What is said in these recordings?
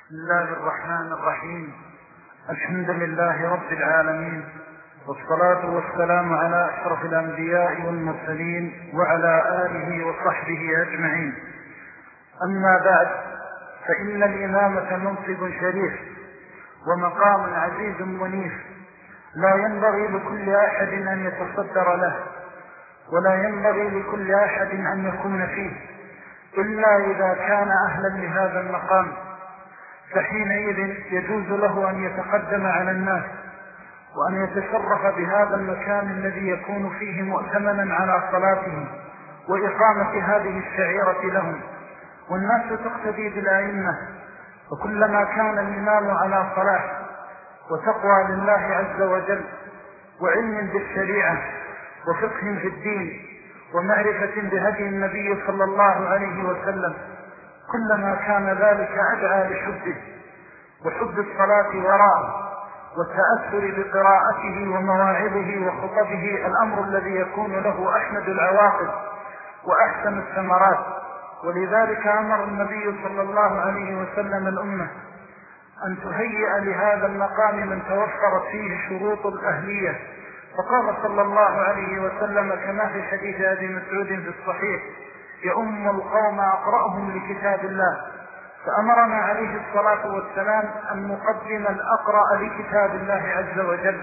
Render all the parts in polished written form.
بسم الله الرحمن الرحيم. الحمد لله رب العالمين، والصلاة والسلام على أشرف الأنبياء والمرسلين وعلى آله وصحبه أجمعين. أما بعد، فإن الإمامة منصب شريف ومقام عزيز منيف، لا ينبغي لكل أحد أن يتصدر له، ولا ينبغي لكل أحد أن يكون فيه إلا إذا كان أهلا لهذا المقام، فحينئذ يجوز له أن يتقدم على الناس وأن يتشرف بهذا المكان الذي يكون فيه مؤتمنا على صلاتهم وإقامة هذه الشعيرة لهم. والناس تقتدي بالأئمة، وكلما كان الإمام على صلاح وتقوى لله عز وجل وعلم بالشريعة وفقه في الدين ومعرفة بهدي النبي صلى الله عليه وسلم، كلما كان ذلك أدعى لحبه وحب الصلاة وراءه والتأثر بقراءته ومواعظه وخطبه، الأمر الذي يكون له أحمد العواقب وأحسن الثمرات. ولذلك أمر النبي صلى الله عليه وسلم الأمة أن تهيئ لهذا المقام من توفرت فيه شروط الأهلية، فقال صلى الله عليه وسلم كما في حديث أبي مسعود في الصحيح: يؤم القوم أقرأهم لكتاب الله. فأمرنا عليه الصلاة والسلام أن نقدم الأقرأ لكتاب الله عز وجل.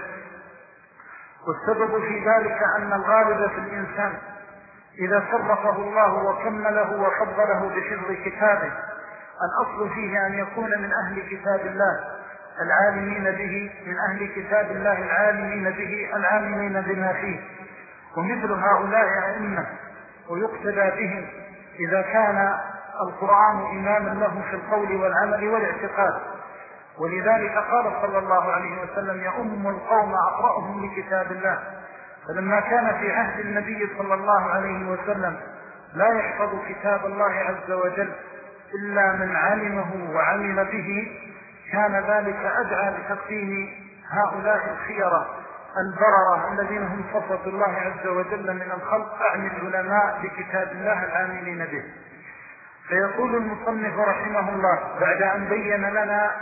والسبب في ذلك أن الغالب في الإنسان إذا شرفه الله وكمله وفضله بحفظ كتابه، الأصل فيه أن يكون من أهل كتاب الله العالمين به، من أهل كتاب الله العالمين به العالمين بما فيه. ومثل هؤلاء أئمة ويقتدى بهم إذا كان القرآن إماما له في القول والعمل والاعتقاد. ولذلك قال صلى الله عليه وسلم: يؤم القوم أقرأهم لكتاب الله. فلما كان في عهد النبي صلى الله عليه وسلم لا يحفظ كتاب الله عز وجل إلا من علمه وعمل به، كان ذلك أدعى لتقديم هؤلاء الخيرة البررة الذين هم صفوة الله عز وجل من الخلق، أعني العلماء بكتاب الله العاملين به. فيقول المصنف رحمه الله بعد أن بين لنا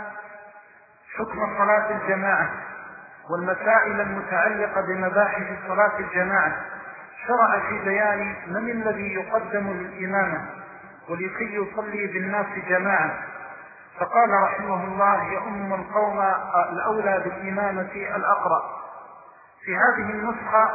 حكم صلاة الجماعة والمسائل المتعلقة بمباحث صلاة الجماعة، شرع في بيان من الذي يقدم للإمامة ولكي يصلي بالناس جماعة. فقال رحمه الله: يؤم القوم الأولى بالإمامة الأقرأ. في هذه النسخة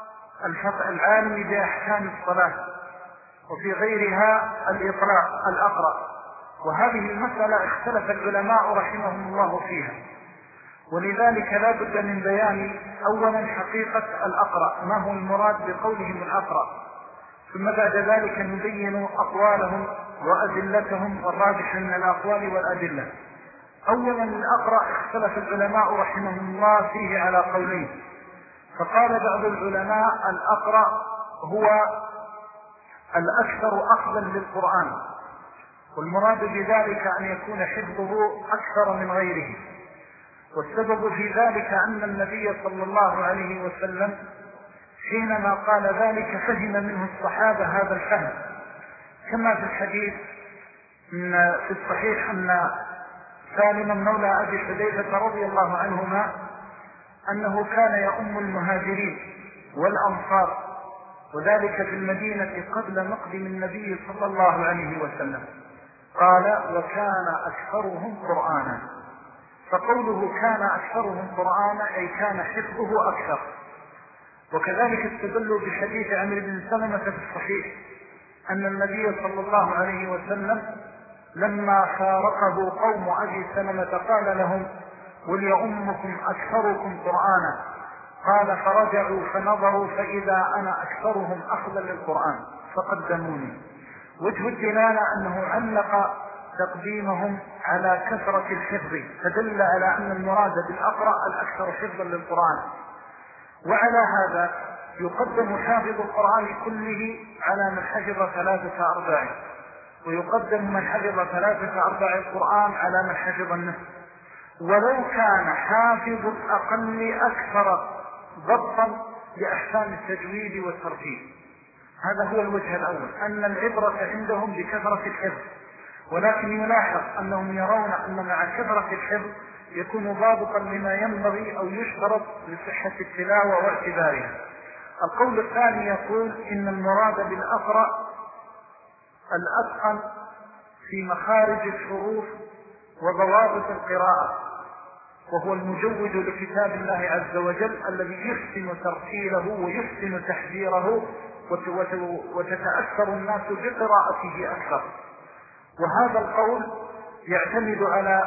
العالم بأحكام الصلاة، وفي غيرها الأقرأ. وهذه المسألة اختلف العلماء رحمهم الله فيها، ولذلك لا بد من بيان أولا حقيقة الأقرأ، ما هو المراد بقولهم الأقرأ، ثم بعد ذلك نبين أقوالهم وأدلتهم والراجح من الأقوال والأدلة. أولا الأقرأ اختلف العلماء رحمهم الله فيه على قولين. فقال بعض العلماء: الأقرأ هو الأكثر أخذا للقرآن، والمراد بذلك أن يكون حفظه أكثر من غيره. والسبب في ذلك أن النبي صلى الله عليه وسلم حينما قال ذلك فهم منه الصحابة هذا الفهم، كما في الحديث في الصحيح أن سالم مولى أبي حذيفة رضي الله عنهما أنه كان يؤم المهاجرين والأنصار، وذلك في المدينة قبل مقدم النبي صلى الله عليه وسلم. قال: وكان أكثرهم قرآنا. فقوله كان أكثرهم قرآنا أي كان حفظه أكثر. وكذلك استدلوا بحديث عمرو بن سلمة في الصحيح أن النبي صلى الله عليه وسلم لما فارقه قوم أبي سلمة قال لهم: وليؤمكم أكثركم قرآنا. قال: فرجعوا فنظروا فإذا أنا أكثرهم أخذا للقرآن فقدموني. وجه الدلالة أنه علق تقديمهم على كثرة الحفظ، فدل على أن المراد بالأقرأ الأكثر حفظا للقرآن. وعلى هذا يقدم حافظ القرآن كله على من حفظ 3/4، ويقدم من حفظ 3/4 القرآن على من حفظ النصف، ولو كان حافظ الأقل أكثر ضبطا لأحكام التجويد والترتيب. هذا هو الوجه الأول، أن العبرة عندهم بكثرة الحفظ. ولكن يلاحظ أنهم يرون أن مع كثرة الحفظ يكون ضابطا لما ينبغي أو يشترط لصحة التلاوة واعتبارها. القول الثاني يقول إن المراد بالأقرأ الأتقن في مخارج الحروف وضوابط القراءة، وهو المجود لكتاب الله عز وجل الذي يحسن ترتيله ويحسن تحذيره وتتأثر الناس بقراءته أكثر. وهذا القول يعتمد على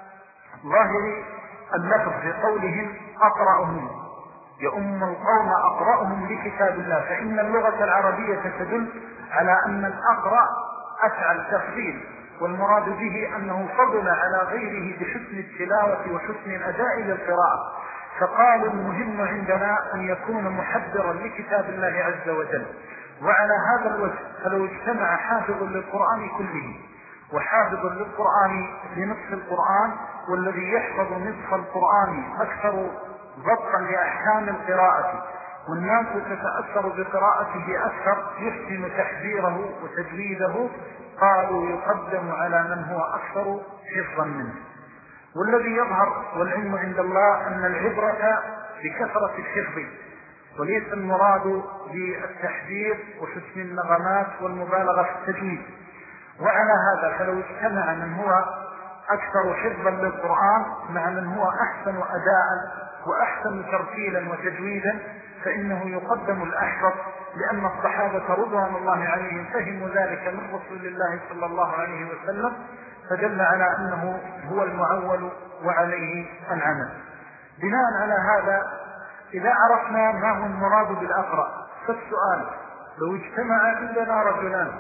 ظاهر اللفظ بقولهم أقرأهم، يؤم القوم أقرأهم لكتاب الله، فإن اللغة العربية تدل على أن الأقرأ أفعل تفضيل، والمراد به أنه فضل على غيره بحسن التلاوة وحسن الأداء للقراءة. فقالوا المهم عندنا أن يكون محضرا لكتاب الله عز وجل. وعلى هذا الوجه فلو اجتمع حافظ للقرآن كله وحافظ للقرآن لنصف القرآن، والذي يحفظ نصف القرآن أكثر ضبطا لأحكام القراءة، والناس تتأثر بقراءته أكثر يحسن تحذيره وتجويده، قالوا يقدم على من هو أكثر حفظا منه. والذي يظهر والعلم عند الله أن العبرة بكثرة الحفظ وليس المراد بالتحذير وحسن النغمات والمبالغة في التجويد. وعلى هذا فلو اجتمع من هو أكثر حفظا للقرآن مع من هو أحسن أداء وأحسن ترتيلا وتجويدا فإنه يقدم الأحفظ، لأن الصحابة رضوان الله عليهم فهموا ذلك من رسول الله صلى الله عليه وسلم، فدل على أنه هو المعول وعليه العمل. بناء على هذا إذا عرفنا ما هو المراد بالأقرأ، فالسؤال لو اجتمع عندنا رجلان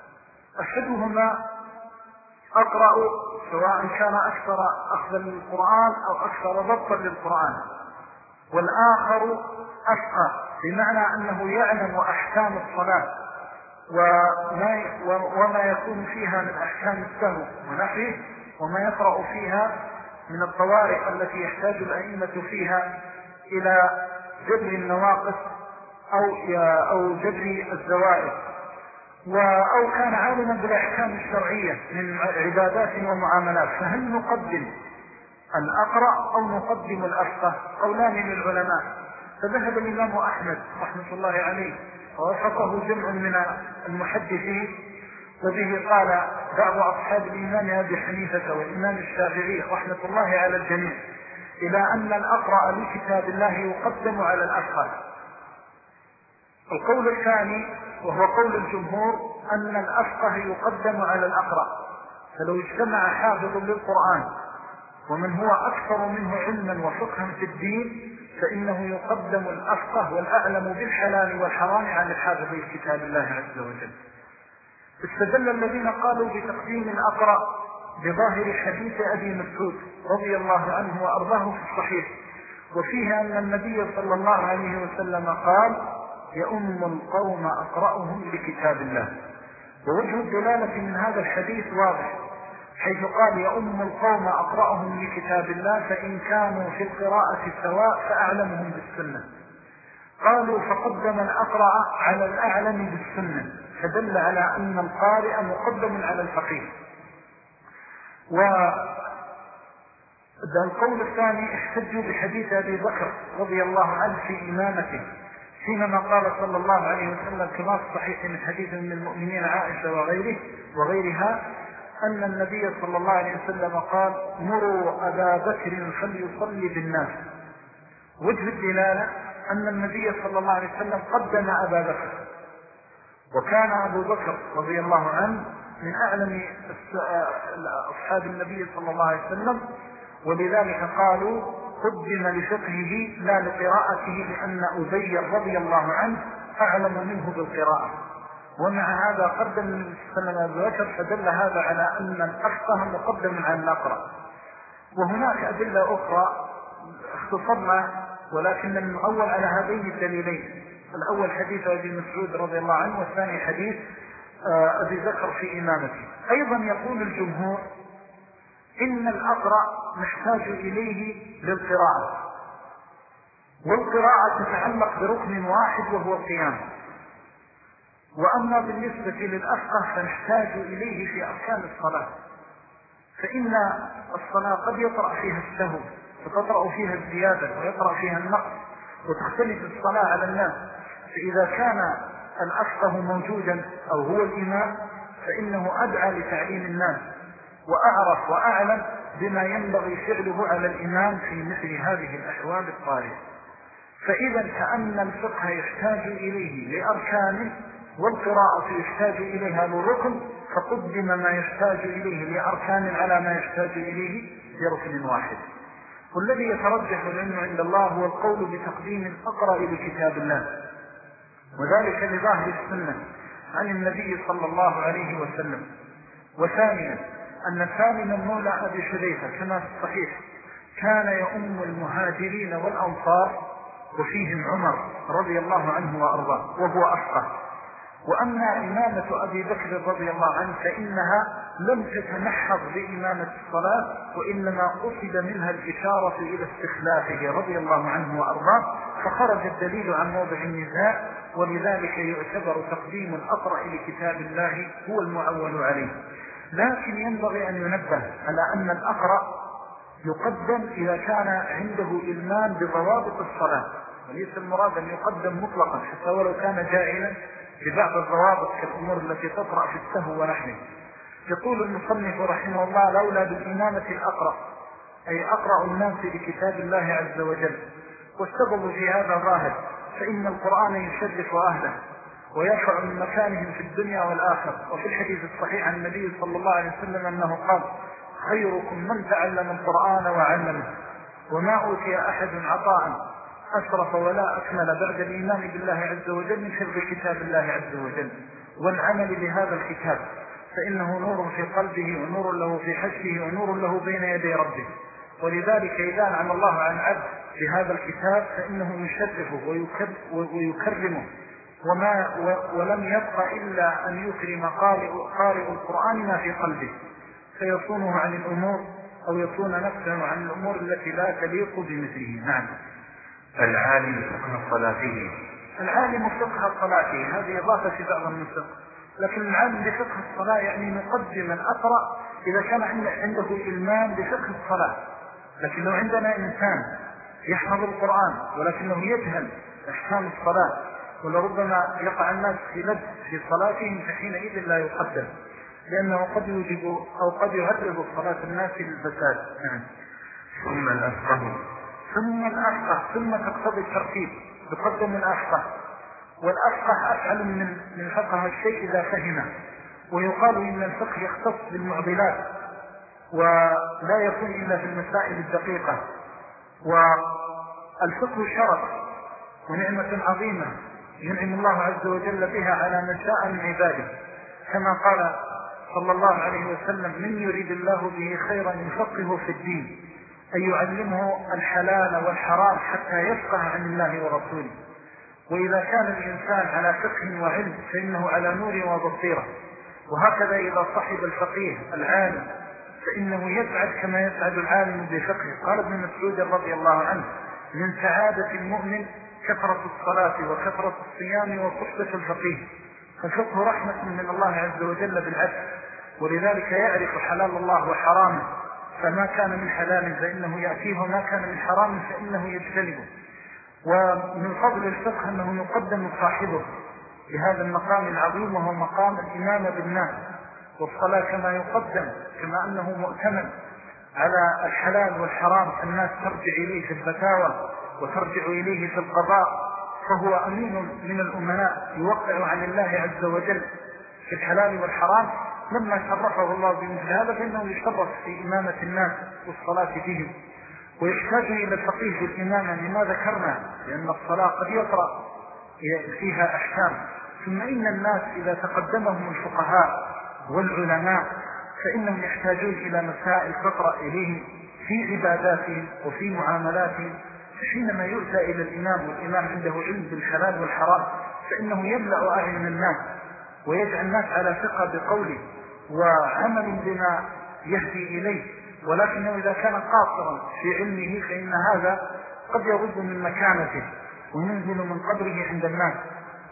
أحدهما أقرأ سواء كان أكثر أخذا للقرآن أو أكثر ضبطا للقرآن، والآخر أفقه بمعنى أنه يعلم أحكام الصلاة وما يكون فيها من أحكام السهو ونحوه، وما يقرأ فيها من الطوارئ التي يحتاج الأئمة فيها إلى جبر النواقص أو جبر الزوائد، أو كان عالما بالأحكام الشرعية من عبادات ومعاملات، فهل نقدم الأقرأ أو نقدم الأفقه؟ قولان للعلماء. فذهب الإمام أحمد رحمة الله عليه ووافقه جمع من المحدثين، وبه قال بعض أصحاب الإمام أبي حنيفة والإمام الشافعي رحمة الله على الجميع، إلى أن الأقرأ لكتاب الله يقدم على الأفقه. القول الثاني وهو قول الجمهور أن الأفقه يقدم على الأقرأ، فلو اجتمع حافظ للقرآن ومن هو أكثر منه علما وفقها في الدين فإنه يقدم الأفقه والأعلم بالحلال والحرام عن الحافظ لكتاب الله عز وجل. استدل الذين قالوا بتقديم الأقرأ بظاهر حديث أبي مسعود رضي الله عنه وأرضاه في الصحيح، وفيه أن النبي صلى الله عليه وسلم قال يؤم القوم أقرأهم لكتاب الله. ووجه الدلالة من هذا الحديث واضح، حيث قال يؤم القوم أقرأهم لكتاب الله، فإن كانوا في القراءة سواء فأعلمهم بالسنة. قالوا فقدم الأقرأ على الأعلم بالسنة، فدل على أن القارئ مقدم على الفقيه. والقول الثاني احتجوا بحديث أبي بكر رضي الله عنه في إمامته، حينما قال صلى الله عليه وسلم كما صحيح من حديث من المؤمنين عائشة وغيرها أن النبي صلى الله عليه وسلم قال مروا أبا بكر فليصلي بالناس. وجه الدلالة أن النبي صلى الله عليه وسلم قدم أبا بكر، وكان أبو بكر رضي الله عنه من أعلم أصحاب النبي صلى الله عليه وسلم، ولذلك قالوا قدم لفقهه لا لقراءته، لأن أبي رضي الله عنه أعلم منه بالقراءة. ومع هذا قدم النبي صلى الله عليه وسلم أبو بكر، فدل هذا على أن الأفقه مقدم على الأقرأ. وهناك أدلة أخرى اختصرنا، ولكن نؤول على هذين الدليلين، الأول حديث أبي مسعود رضي الله عنه، والثاني حديث أبي بكر في إمامته. أيضا يقول الجمهور إن الأقرأ نحتاج إليه للقراءة، والقراءة تتعلق بركن واحد وهو القيام، وأما بالنسبة للأفقه فنحتاج إليه في أركان الصلاة، فإن الصلاة قد يطرأ فيها السهو وتطرأ فيها الزيادة ويطرأ فيها النقص وتختلف الصلاة على الناس. فإذا كان الأفقه موجودا أو هو الإمام فإنه أدعى لتعليم الناس وأعرف وأعلم بما ينبغي فعله على الإمام في مثل هذه الأحوال الطارئة. فإذا كأن الفقه يحتاج إليه لأركان والقراءة يحتاج إليها لركن، فقدم ما يحتاج إليه لأركان على ما يحتاج إليه لركن واحد. والذي يترجح العلم عند الله هو القول بتقديم الأقرأ لكتاب الله، وذلك لظاهر السنة عن النبي صلى الله عليه وسلم. وثانيا أن سالما مولى أبي حذيفة كما في الصحيح كان يؤم المهاجرين والأنصار وفيهم عمر رضي الله عنه وأرضاه وهو أفقه. وأما إمامة أبي بكر رضي الله عنه فإنها لم تتنحض بإمامة الصلاة، وإنما قصد منها الإشارة إلى استخلافه رضي الله عنه وأرضاه، فخرج الدليل عن موضع النزاع، ولذلك يعتبر تقديم الأقرأ لكتاب الله هو المعول عليه. لكن ينبغي أن ينبه على أن الأقرأ يقدم إذا كان عنده إلمام بضوابط الصلاة، وليس المراد أن يقدم مطلقا حتى ولو كان جاهلا ببعض الضوابط كالأمور التي تطرأ في السهو ونحنه. يقول المصنف رحمه الله: لولا بالإمامة الأقرأ أي أقرأ الناس لكتاب الله عز وجل. والسبب في هذا ظاهر، فإن القرآن يشرف أهله ويرفع من مكانهم في الدنيا والآخرة. وفي الحديث الصحيح عن النبي صلى الله عليه وسلم أنه قال: خيركم من تعلم القرآن وعلمه، وما أوتي أحد عطاء أشرف ولا أكمل بعد الإيمان بالله عز وجل من حفظ كتاب الله عز وجل والعمل بهذا الكتاب، فإنه نور في قلبه ونور له في حشده ونور له بين يدي ربه. ولذلك إذا نعم الله عن عبد بهذا الكتاب فإنه يشرفه ويكرمه، ولم يبقى إلا أن يكرم قارئ القرآن ما في قلبه، فيصونه عن الأمور أو يصون نفسه عن الأمور التي لا تليق بمثله. نعم. العالم فقه صلاته. العالم فقه صلاته هذه إضافة في بعض النسخ، لكن العالم بفقه الصلاة يعني نقدم الأقرأ إذا كان عنده إلمام بفقه الصلاة. لكن لو عندنا إنسان يحفظ القرآن ولكنه يجهل أحكام الصلاة ولربما يقع الناس في لبس في صلاتهم، فحينئذ لا يقدم، لأنه قد يوجب أو قد يهرب صلاة الناس للفساد. ثم الأفقه. ثم تقتضي الترتيب، تقدم الأفقه، والأفقه أفعل من فقه الشيء إذا فهمه. ويقال إن الفقه يختص بالمعضلات ولا يكون إلا في المسائل الدقيقة. والفقه شرف ونعمة عظيمة ينعم الله عز وجل بها على من شاء من عباده، كما قال صلى الله عليه وسلم: من يريد الله به خيرا يفقهه في الدين، أن يعلمه الحلال والحرام حتى يفقه عن الله ورسوله. وإذا كان الإنسان على فقه وعلم فإنه على نور وبصيرة. وهكذا إذا صحب الفقيه العالم فإنه يسعد كما يسعد العالم بفقه. قال ابن مسعود رضي الله عنه: من سعادة المؤمن كثرة الصلاة وكثرة الصيام وصحبة الفقيه. فالفقه رحمة من الله عز وجل بالعبد، ولذلك يعرف حلال الله وحرامه، فما كان من حلال فإنه يأتيه وما كان من حرام فإنه يجتنبه. ومن فضل الفقه أنه يقدم صاحبه بهذا المقام العظيم، وهو مقام الإمامة بالناس. والصلاة كما يقدم كما أنه مؤتمن على الحلال والحرام، الناس ترجع إليه في الفتاوى وترجع إليه في القضاء، فهو أمين من الأمناء يوقع عن الله عز وجل في الحلال والحرام. لما شرفه الله بمثل هذا فإنه يشرف في إمامة الناس والصلاة بهم. ويحتاج إلى الفقيه بالإمامة لما ذكرنا، لأن الصلاة قد يقرأ فيها أحكام. ثم إن الناس إذا تقدمهم الفقهاء والعلماء فإنهم يحتاجون إلى مسائل تقرأ إليهم في عباداتهم وفي معاملاتهم. حينما يؤتى إلى الإمام والإمام عنده علم بالحلال والحرام فإنه يملأ أعين الناس ويجعل الناس على ثقة بقوله وعمل بما يهدي إليه. ولكنه إذا كان قاصرا في علمه فإن هذا قد يرد من مكانته وينزل من قدره عند الناس.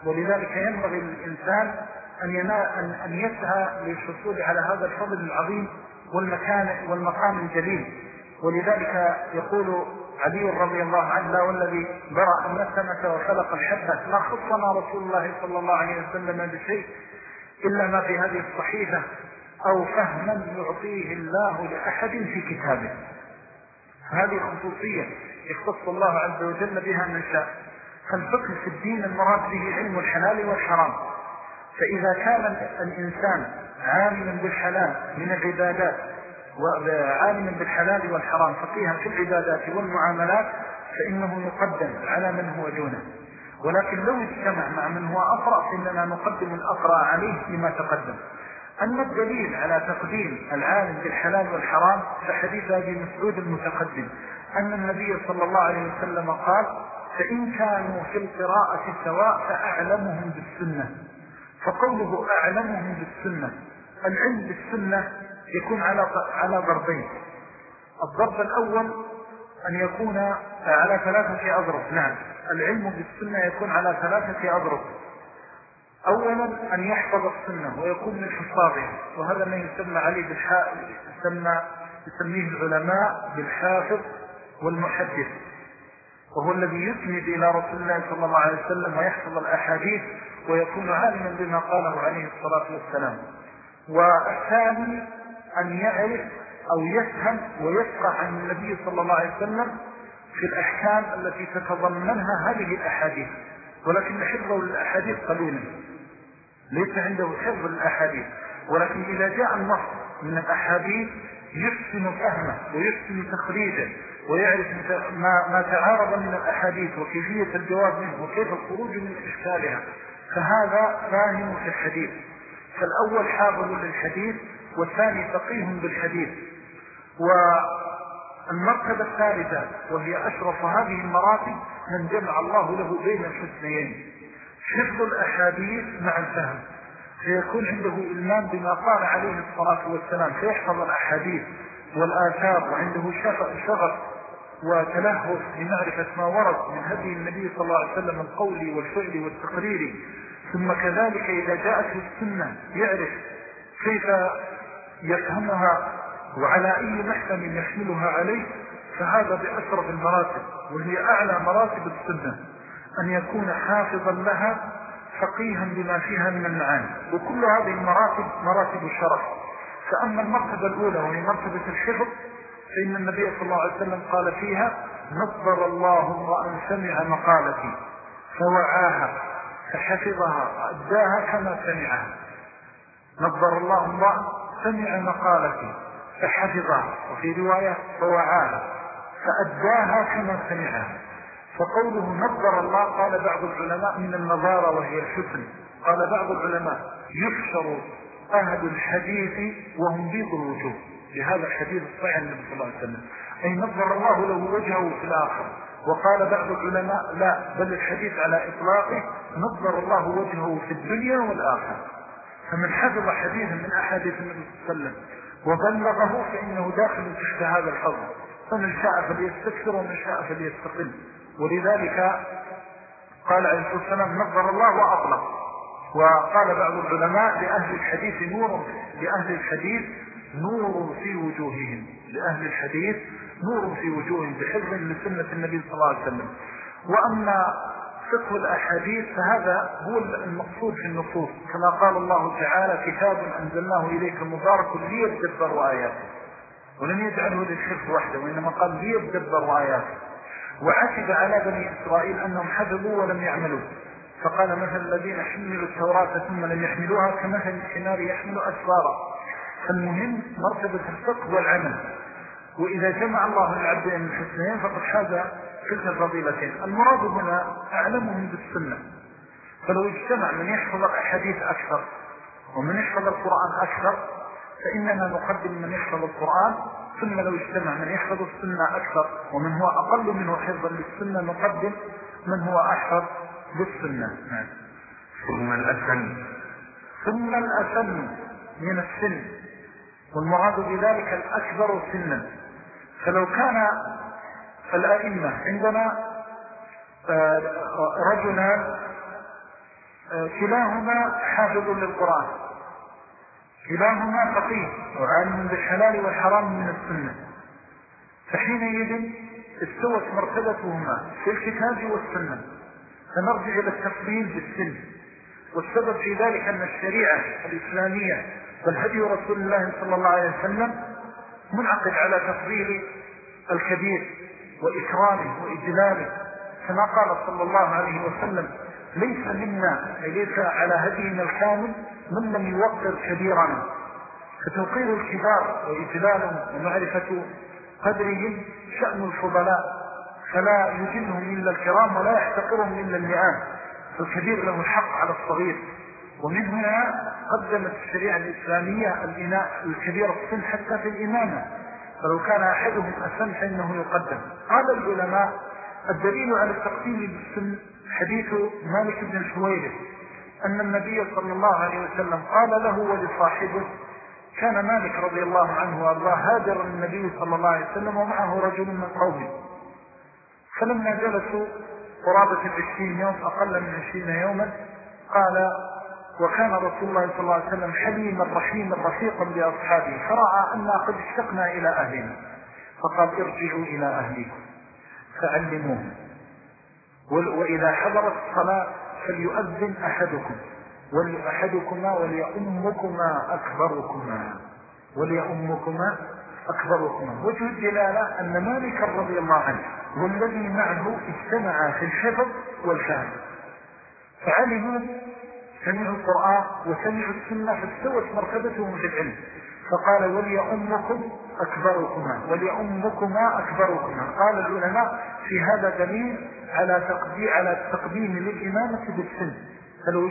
ولذلك ينبغي للإنسان أن يسعى للحصول على هذا الفضل العظيم والمقام الجليل. ولذلك يقول علي رضي الله عنه: لا والذي برأ النسمة وخلق الحبة ما خصنا رسول الله صلى الله عليه وسلم بشيء إلا ما في هذه الصحيفة أو فهما يعطيه الله لأحد في كتابه. هذه خصوصية يختص الله عز وجل بها من شاء. فالفقه في الدين المراد به علم الحلال والحرام. فإذا كان الإنسان عالما بالحلال من العبادات وعالما بالحلال والحرام فقيها في العبادات والمعاملات فإنه يقدم على من هو دونه. ولكن لو اجتمع مع من هو أقرأ فإننا نقدم الأقرأ عليه لما تقدم. أما الدليل على تقديم العالم بالحلال والحرام فحديث أبي مسعود المتقدم أن النبي صلى الله عليه وسلم قال: فإن كانوا في القراءة سواء فأعلمهم بالسنة. فقوله أعلمهم بالسنة، العلم بالسنة يكون على ضربين. الضرب الأول أن يكون على 3 أضرب. نعم، العلم بالسنة يكون على 3 أضرب. أولا أن يحفظ السنة ويكون من حفاظها، وهذا ما يسمى عليه يسميه العلماء بالحافظ والمحدث، وهو الذي يسند إلى رسول الله صلى الله عليه وسلم ويحفظ الأحاديث ويكون عالما بما قاله عليه الصلاة والسلام. والثاني أن يعرف أو يفهم ويفقه عن النبي صلى الله عليه وسلم في الأحكام التي تتضمنها هذه الأحاديث، ولكن حفظه للأحاديث قليلا، ليس عنده حفظ للأحاديث. ولكن إذا جاء النص من الأحاديث يحسن فهمه ويحسن تخريجه ويعرف ما تعارض من الأحاديث وكيفية الجواب منه وكيف الخروج من إشكالها، فهذا فاهم في الحديث. فالأول حافظ للحديث والثاني فقيه بالحديث. والمرتبة الثالثة وهي أشرف هذه المراتب من جمع الله له بين الحسنيين: حفظ الأحاديث مع الفهم، فيكون عنده إلمام بما قال عليه الصلاة والسلام، فيحفظ الأحاديث والآثار وعنده شغف وتلهف لمعرفة ما ورد من هدي النبي صلى الله عليه وسلم القولي والفعلي والتقريري. ثم كذلك إذا جاءت السنة يعرف كيف يفهمها وعلى أي محكم يحملها عليه. فهذا بأشرف المراتب، وهي أعلى مراتب السنة، أن يكون حافظا لها فقيها بما فيها من المعاني. وكل هذه المراتب مراتب الشرف. فأما المرتبة الأولى وهي مرتبة الحفظ فإن النبي صلى الله عليه وسلم قال فيها: نظر الله امرأ سمع مقالتي فوعاها فحفظها وأداها كما سمعها. نظر الله امرأ سمع مقالتي فحفظها، وفي رواية فوعاها فأداها كما سمعها. فقوله نظر الله قال بعض العلماء من النظارة وهي الحسن. قال بعض العلماء يحشر أهل الحديث وهم بيض الوجوه، لهذا الحديث الصحيح النبي صلى الله عليه وسلم، أي نظر الله له وجهه في الآخر. وقال بعض العلماء لا، بل الحديث على إطلاقه نظر الله وجهه في الدنيا والآخرة. فمن حفظ حديثا من أحاديث النبي صلى الله عليه وسلم وبلغه فإنه داخل تحت هذا الحظ، فمن شاء فليستكثر ومن شاء فليستقل. ولذلك قال عليه الصلاة والسلام نظر الله وأطلق. وقال بعض العلماء لأهل الحديث نور في وجوههم، لأهل الحديث نور في وجوههم بحفظ لسنة النبي صلى الله عليه وسلم. وأما فقه الأحاديث فهذا هو المقصود في النصوص، كما قال الله تعالى: كتاب أنزلناه إليك مبارك ليدبروا آياته، ولم يجعله للحفظ وحده وإنما قال ليدبروا آياته. وعتب على بني إسرائيل أنهم حفظوا ولم يعملوا، فقال: مثل الذين حملوا التوراة ثم لم يحملوها كمثل الحمار يحمل أسفارا. فالمهم مرتبة الفقه والعمل. وإذا جمع الله العبد بين الحسنين فقد حاز تلك الفضيلتين. المراد هنا أعلمهم بالسنة. فلو اجتمع من يحفظ الأحاديث أكثر ومن يحفظ القرآن أكثر فإننا نقدم من يحفظ القرآن، ثم لو اجتمع من يحفظ السنة أكثر ومن هو أقل منه حفظا للسنة نقدم من هو أحفظ بالسنة. ثم الأسن من السن، والمراد بذلك الأكبر سنا. فلو كان الأئمة عندنا رجلان كلاهما حافظ للقرآن، كلاهما فقيه وعالم بالحلال والحرام من السنة، فحينئذ استوت مرتبتهما في الكتاب والسنة. فنرجع إلى التفضيل بالسن، والسبب في ذلك أن الشريعة الإسلامية والهدي رسول الله صلى الله عليه وسلم منعقد على تفضيل الكبير وإكرامه وإجلاله، كما قال صلى الله عليه وسلم: ليس منا، ليس على هدينا الكامل من لم يوقر كبيرنا. فتوقير الكبار وإجلالهم ومعرفة قدرهم شأن الفضلاء، فلا يجلهم إلا الكرام ولا يحتقرهم إلا اللئام، فالكبير له الحق على الصغير. ومن هنا قدمت الشريعة الإسلامية الكبير السن حتى في الإمامة، فلو كان أحدهم أسن فإنه يقدم. قال العلماء: الدليل على التقديم بالسن حديث مالك بن الحويرث أن النبي صلى الله عليه وسلم قال له ولصاحبه، كان مالك رضي الله عنه وارضاه هاجر النبي صلى الله عليه وسلم ومعه رجل من قومه، فلما جلسوا قرابة 20 يوم، أقل من 20 يوما، قال: وكان رسول الله صلى الله عليه وسلم حليما رحيما رفيقا بأصحابه، فرأى أننا قد اشتقنا إلى أهلنا، فقال: ارجعوا إلى أهلكم فعلموهم، وإذا حضرت الصلاة فليؤذن أحدكما وليؤمكما أكبركما. وجه الدلالة أن مالك رضي الله عنه والذي معه اجتمعا في الحفظ والفهم، فعلموا، سمعوا القرآن وسمعوا السنة، فاستوت مرتبتهم في العلم. فقال: وليؤمكما أكبركما. قال العلماء: في هذا دليل على التقديم للإمامة بالسن. فلو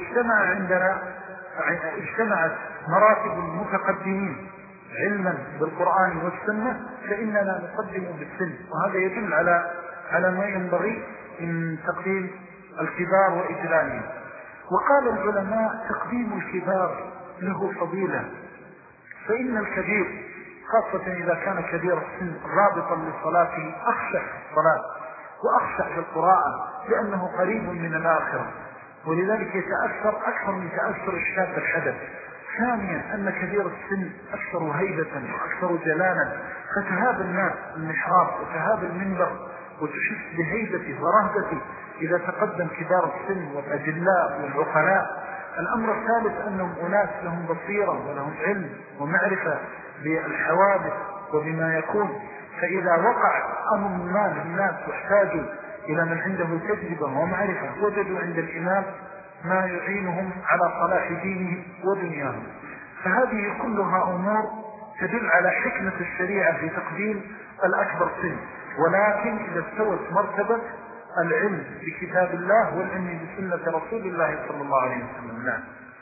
اجتمعت مراتب المتقدمين علما بالقرآن والسنة فإننا نقدم بالسن، وهذا يدل على ما ينبغي من تقديم الكبار وإجلالهم. وقال العلماء: تقديم الكبار له فضيلة، فإن الكبير خاصة إذا كان كبير السن رابطا للصلاة أخشع الصلاة وأخشع في القراءة، لأنه قريب من الآخرة، ولذلك يتأثر أكثر من تأثر الشاب الحدث. ثانيا أن كبير السن أكثر هيبة وأكثر جلالا، فتهاب الناس المحراب وتهاب المنبر وتحس بهيبته ورهبته إذا تقدم كبار السن والأجلاء والعقلاء. الأمر الثالث أنهم أناس لهم بصيرة ولهم علم ومعرفة بالحوادث وبما يكون، فإذا وقع أمر ما للناس واحتاجوا إلى من عنده تجربة ومعرفة وجدوا عند الإمام ما يعينهم على صلاح دينهم ودنياهم. فهذه كلها أمور تدل على حكمة الشريعة في تقديم الأكبر سن، ولكن إذا استوت مرتبة العلم بكتاب الله والعلم بسنة رسول الله صلى الله عليه وسلم. نعم.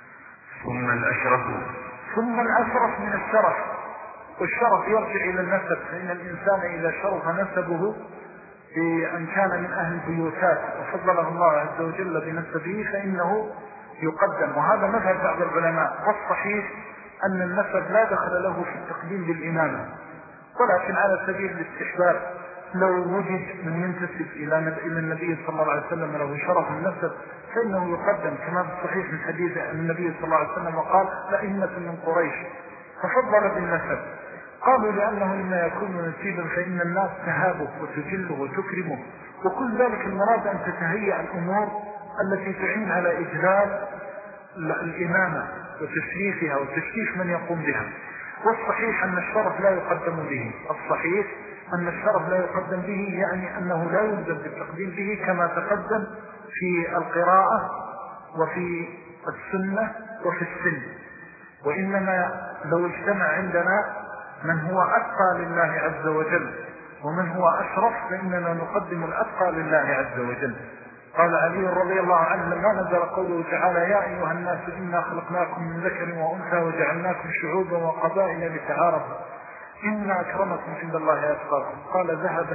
ثم الأشرف من الشرف، والشرف يرجع إلى النسب، فإن الإنسان إذا شرف نسبه بأن كان من أهل البيوتات وفضله الله عز وجل بنسبه فإنه يقدم، وهذا مذهب بعض العلماء. والصحيح أن النسب لا دخل له في التقديم بالإمامة، ولكن على سبيل الاستحباب لو وجد من ينتسب إلى النبي صلى الله عليه وسلم له شرف النسب فإنه يقدم، كما في الصحيح من حديث النبي صلى الله عليه وسلم وقال: لأئمة من قريش، ففضل بالنسب. قالوا: لأنه لما يكون نسيبا فإن الناس تهابه وتجله وتكرمه، وكل ذلك المراد أن تتهيأ الأمور التي تعين على إجلال الإمامة وتشريفها وتشريف من يقوم بها. والصحيح أن الشرف لا يقدم به، يعني أنه لا يلزم بالتقديم به كما تقدم في القراءة وفي السنة وفي السن. وإنما لو اجتمع عندنا من هو أتقى لله عز وجل ومن هو أشرف فإننا نقدم الأتقى لله عز وجل. قال علي رضي الله عنه لما نزل قوله تعالى: يا أيها الناس إنا خلقناكم من ذكر وأنثى وجعلناكم شعوبا وقبائل لتعارفوا إن أكرمكم عند الله أتقاكم، قال: ذهب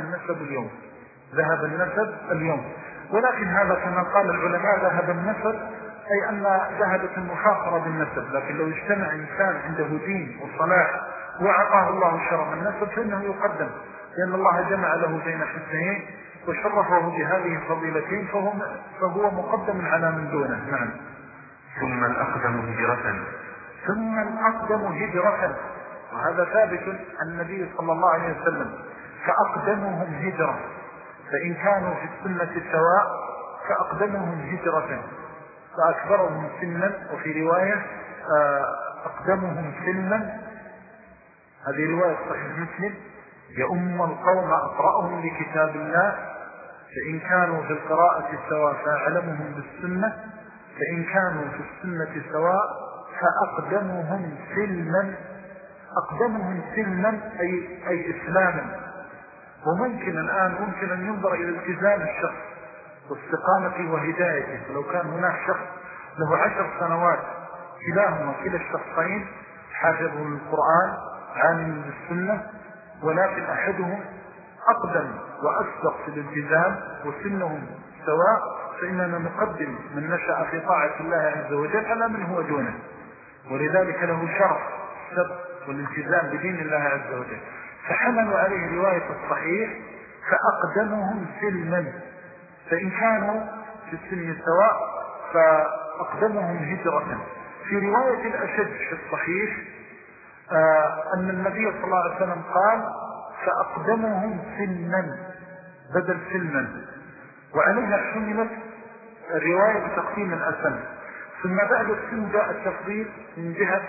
النسب اليوم. ولكن هذا كما قال العلماء ذهب النسب أي أن ذهبت المفاخرة بالنسب، لكن لو اجتمع إنسان عنده دين وصلاح وعطاه الله شرف النسب فإنه يقدم، لأن الله جمع له بين حسنين وشرفه بهذه الفضيلتين، فهو مقدم على من دونه. نعم. ثم الأقدم هجرة. ثم الأقدم هجرة، وهذا ثابت عن النبي صلى الله عليه وسلم، فأقدمهم هجرة، فإن كانوا في السنة سواء فأقدمهم هجرة، فأكبرهم سنا، وفي رواية أقدمهم سنا، هذه رواية صحيح مسلم، يؤم القوم أقرأهم لكتاب الله، فإن كانوا في القراءة سواء فأعلمهم بالسنة، فإن كانوا في السنة سواء فأقدمهم سلما. أقدمهم سلما أي إسلاما. وممكن الآن ممكن أن ينظر إلى التزام الشخص واستقامته وهدايته، فلو كان هناك شخص له 10 سنوات كلاهما كلا الشخصين حافظ القرآن عالم بالسنة، ولكن أحدهم أقدم وأسبق في الالتزام وسنهم سواء، فإننا نقدم من نشأ في طاعة الله عز وجل على من هو دونه، ولذلك له شرف السبق والالتزام بدين الله عز وجل، فحملوا عليه رواية الصحيح فأقدمهم سلما، فإن كانوا في السن سواء فأقدمهم هجرة. في رواية الأشد في الصحيح أن النبي صلى الله عليه وسلم قال فأقدمهم سنا بدل سلما، وعليها حملت الرواية بتقسيم الأسن. ثم بعد السن جاء التفضيل من جهة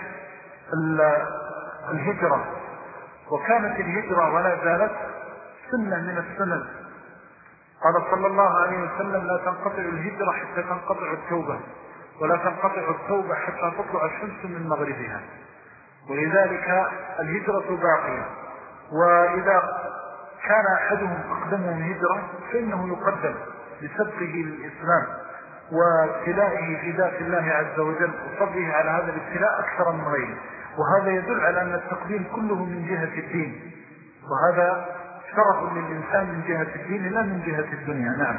الهجرة، وكانت الهجرة ولا زالت سنة من السنن. قال صلى الله عليه وسلم لا تنقطع الهجرة حتى تنقطع التوبة، ولا تنقطع التوبة حتى تطلع الشمس من مغربها، ولذلك الهجرة باقية. وإذا كان أحدهم أقدمهم هجرة فإنه يقدم لسبقه للإسلام وابتلائه في ذات الله عز وجل وصبره على هذا الابتلاء أكثر من غيره، وهذا يدل على أن التقديم كله من جهة الدين، وهذا شرف للإنسان من جهة الدين لا من جهة الدنيا. نعم.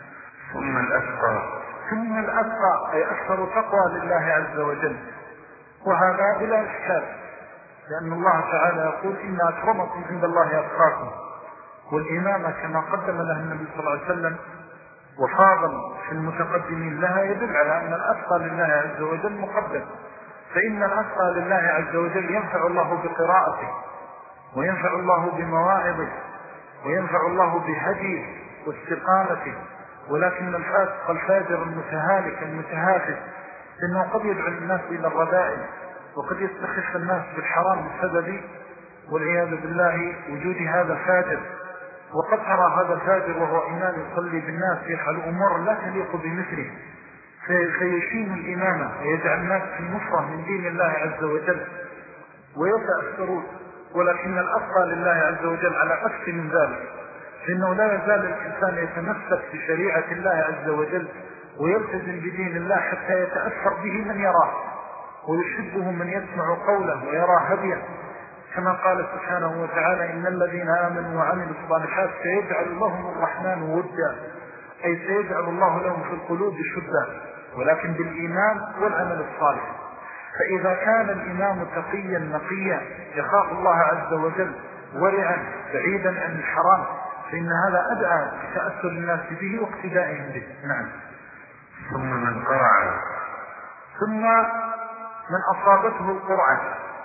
ثم الأتقى. ثم الأتقى أي أكثر تقوى لله عز وجل، وهذا بلا إشكال، لأن الله تعالى يقول إن أكرمكم عند الله أتقاكم، والإمامة كما قدم لها النبي صلى الله عليه وسلم وفاضل في المتقدمين لها يدل على أن الأتقى لله عز وجل مقدم، فإن الأتقى لله عز وجل ينفع الله بقراءته، وينفع الله بمواعظه، وينفع الله بهديه واستقامته، ولكن الفاسق الفاجر المتهالك المتهافت إنه قد يدعو الناس إلى الرذائل، وقد يستخف الناس بالحرام بسبب والعياذ بالله وجود هذا الفاجر، وقد ترى هذا الفاجر وهو إمام يصلي بالناس يفعل أمور لا تليق بمثله فيشين الإمامة ويجعل الناس في نصرة من دين الله عز وجل ويتأثرون، ولكن الأتقى لله عز وجل على عكس من ذلك، فإنه لا يزال الإنسان يتمسك بشريعة الله عز وجل ويلتزم بدين الله حتى يتأثر به من يراه ويحبه من يسمع قوله ويرى هديه، كما قال سبحانه وتعالى إن الذين آمنوا وعملوا الصالحات سيجعل لهم الرحمن ودا، أي سيجعل الله لهم في القلوب شدة، ولكن بالإيمان والعمل الصالح. فإذا كان الإمام تقيا نقيا يخاف الله عز وجل ورعا بعيدا عن الحرام، فإن هذا أدعى لتأثر الناس به واقتدائهم به. نعم. ثم من قرع. ثم من أصابته القرعة،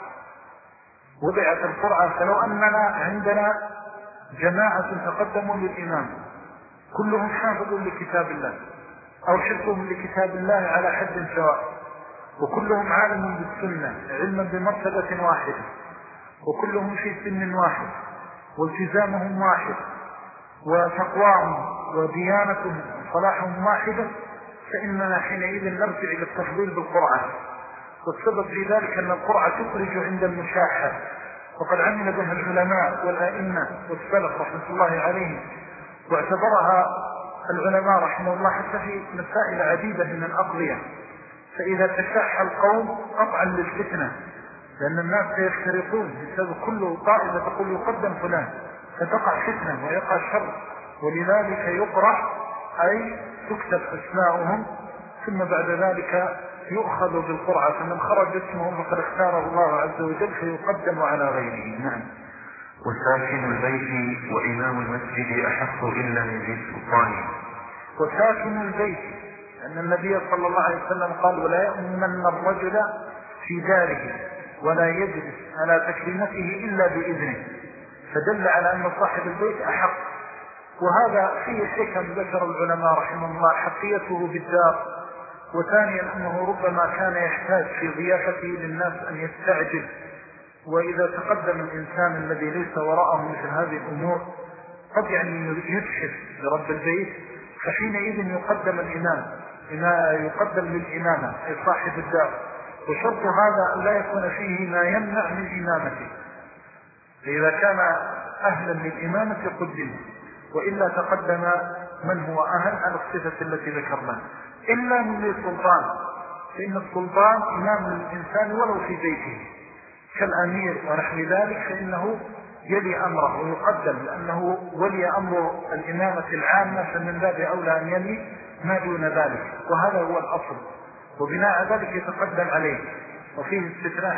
وضعت القرعة، فلو أننا عندنا جماعة تقدموا للإمام كلهم حافظوا لكتاب الله أو حفظهم لكتاب الله على حد سواء، وكلهم عالم بالسنة علما بمرتبة واحدة، وكلهم في سن واحد والتزامهم واحد وتقواهم وديانتهم وصلاحهم واحدة، فإننا حينئذ نرجع إلى التفضيل بالقرعة. والسبب في ذلك أن القرعة تخرج عند المشاحة، وقد عمل بها العلماء والآئمة والسلف رحمة الله عليهم، واعتبرها العلماء رحمه الله حتى في مسائل عديدة من الأقضية. فإذا تشاح القوم قطعا للفتنة، لأن الناس سيفترقون بسبب كل طائفة تقول يقدم فلان، فتقع فتنة ويقع شر، ولذلك يقرع أي تكتب أسماؤهم، ثم بعد ذلك يؤخذ بالقرعة، فمن خرج اسمه فقد اختاره الله عز وجل فيقدم على غيره. نعم. وساكن البيت وإمام المسجد أحق إلا من ذي السلطان. وساكن البيت لأن النبي صلى الله عليه وسلم قال ولا يؤمن الرجل في داره ولا يجلس على تكريمته إلا بإذنه، فدل على أن صاحب البيت أحق. وهذا فيه حكم ذكر العلماء رحمه الله حقيته بالدار، وثانيا أنه ربما كان يحتاج في ضيافته للناس أن يستعجل، وإذا تقدم الإنسان الذي ليس وراءه مثل هذه الأمور قد يعني يدحف لرب البيت، فحينئذ يقدم الإمام يقدم للإمامة أي صاحب الدار، وشرط هذا أن لا يكون فيه ما يمنع من إمامته، فإذا كان أهلا للإمامة قدم، وإلا تقدم من هو أهل على الصفة التي ذكرنا، إلا من السلطان، فإن السلطان إمام الإنسان ولو في بيته كالأمير ونحو ذلك، فإنه يلي أمره ويقدم لأنه ولي أمر الإمامة العامة، فمن باب أولى أن يلي ما دون ذلك، وهذا هو الأصل، وبناء ذلك يتقدم عليه. وفيه استثناء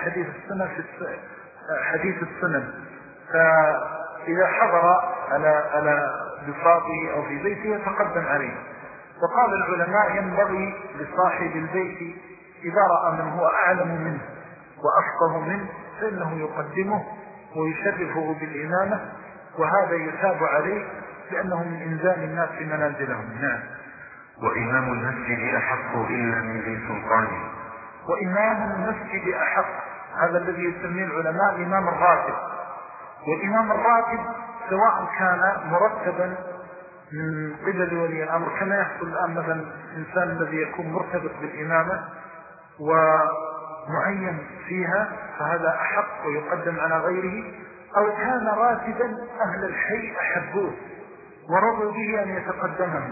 حديث السنن، فإذا حضر على بساطه أو في بيته يتقدم عليه. وقال العلماء ينبغي لصاحب البيت إذا رأى من هو أعلم منه وأفقه منه فإنه يقدمه ويشرفه بالإمامة، وهذا يثاب عليه لأنه من إنزال الناس في منازلهم. نعم. وإمام المسجد أحق إلا من ذي سلطان. وإمام المسجد أحق، هذا الذي يسميه العلماء الإمام الراتب. والإمام الراتب سواء كان مرتبا من قبل ولي الأمر كما يحصل الآن مثلا الإنسان الذي يكون مرتبط بالإمامة ومعين فيها فهذا أحق ويقدم على غيره، أو كان راتبا أهل الحي أحبوه ورضوا به أن يتقدمهم.